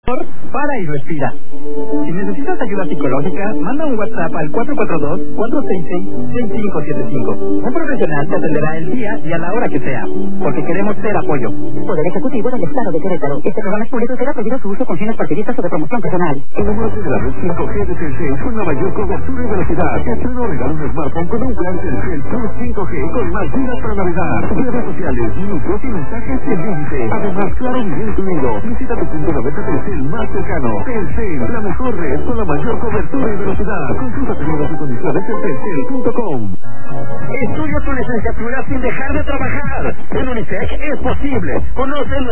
Para y respira. Si necesitas ayuda psicológica, manda un WhatsApp al 442-466-6575. Un profesional te atenderá el día y a la hora que sea, porque queremos ser apoyo. Poder Ejecutivo del Estado de Querétaro. Este programa es público y queda prohibido su uso con fines partidistas o de promoción personal. El avance de la red 5G de Telcel con la mayor cobertura y velocidad. Estreno regala un smartphone con un plan Telcel Plus 5G con más gigas para navegar. Redes sociales, minutos y mensajes sin límite. Además, claro, bien incluido. Visita tu punto de venta Telcel más cercano. Telcel, la mejor red con la mayor cobertura y velocidad. Consulta términos y condiciones en telcel.com. Estudia tu licenciatura sin dejar de trabajar. En Unitec es posible. Conoce